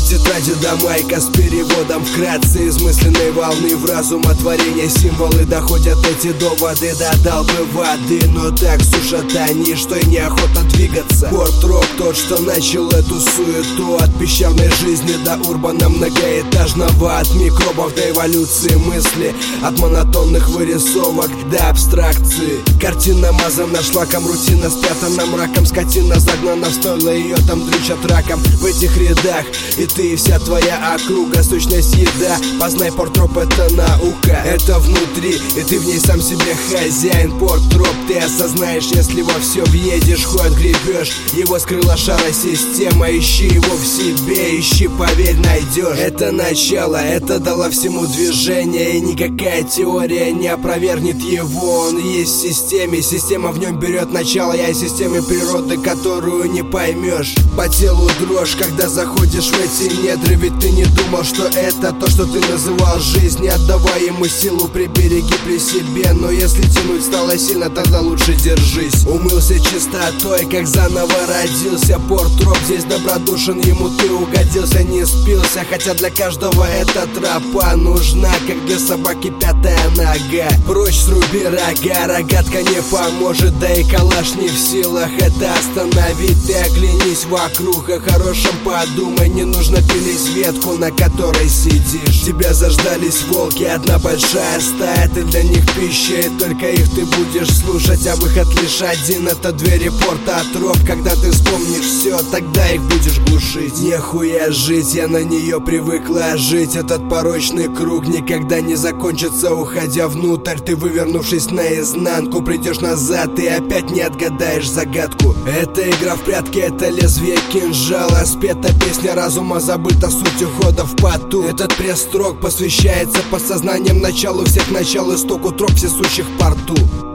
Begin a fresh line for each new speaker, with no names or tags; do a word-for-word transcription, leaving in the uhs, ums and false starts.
тетради до майка с переводом вкратце измысленной волны в разумотворение. Символы доходят эти доводы до долбы воды, но так сушат они, что и неохота двигаться. Порт-рок тот, что начал эту суету, от пещерной жизни до урбана многоэтажного, от микробов до эволюции мысли, от монотонных вырисовок до абстракции. Картина мазана шлаком, рутина спрятана мраком, скотина загнана в стойло, ее там дрючат раком. В этих рядах и ты, и вся твоя округа, сущность еда. Познай, порт-троп — это наука, это внутри, и ты в ней сам себе хозяин. Порт-троп ты осознаешь, если во все въедешь, хоть гребешь. Его скрыла шара система, ищи его в себе, ищи, поверь, найдешь. Это начало, это дало всему движение, и никакая теория не опровергнет его. Он есть в системе, система в нем берет начало. Я из системы природы, которую не поймешь. По телу дрожь, когда заходишь в эти недра, ведь ты не думал, что это то, что ты называл жизнь. Не отдавай ему силу, прибереги при себе, но если тянуть стало сильно, тогда лучше держись. Умылся чистотой, как заново родился. Порт-троп здесь добродушен, ему ты угодился, не спился, хотя для каждого эта тропа нужна, как для собаки пятая нога. Прочь сруби рога, рогатка не поможет, да и калаш не в силах это остановить. Ты оглянись вокруг, о хорошем подумай, не нужно пилить ветку, на которой сидишь. Тебя заждались волки, одна большая стая, ты для них пища, и только их ты будешь слушать, а выход лишь один — это двери порта-троп. Когда ты вспомнишь все, тогда их будешь глушить. Нехуя жить, я на нее привыкла жить. Этот порочный круг никогда не закончится. Уходя внутрь, ты, вывернувшись наизнанку, придешь назад и опять не отгадаешь загадку. Это игра в прятки, это лезвие кинжала, спета песня разума, забыта суть ухода в поту. Этот пресс-строк посвящается подсознанием началу всех начал, истоку троп всесущих в порту.